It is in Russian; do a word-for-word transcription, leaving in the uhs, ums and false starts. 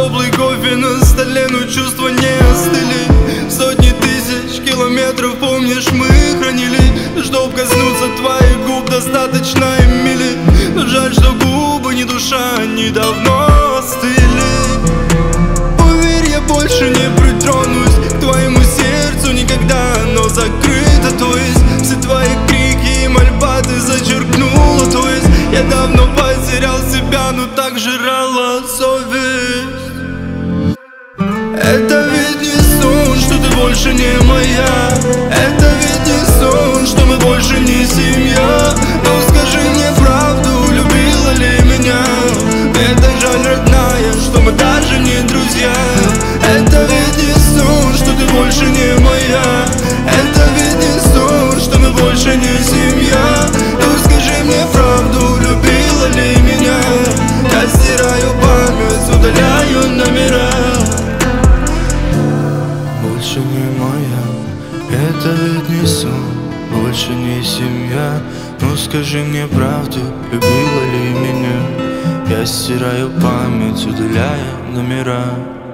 теплый кофе на столе, но чувства не остыли. Сотни тысяч километров, помнишь, мы хранили. Чтоб коснуться твоих губ, достаточно и мили. Но жаль, что губы, не душа, они давно остыли. Поверь, я больше не притронусь к твоему сердцу никогда. Оно закрыто, то есть все твои крики и мольба ты зачеркнула. То есть я давно потерял себя, но так жрала совесть. Это ведь не сон, что ты больше не моя. Это ведь не сон, что мы больше не семья. Но скажи мне правду, любила ли меня? Мне так жаль, родная, что мы даже не друзья. Это ведь не сон, что ты больше не моя. Это ведь не сон, что мы больше не семья. Но скажи мне правду, любила ли меня? Я стираю память, удаляю номера. Больше не моя, это ведь не сон, больше не семья. Ну скажи мне правду, любила ли меня? Я стираю память, удаляя номера.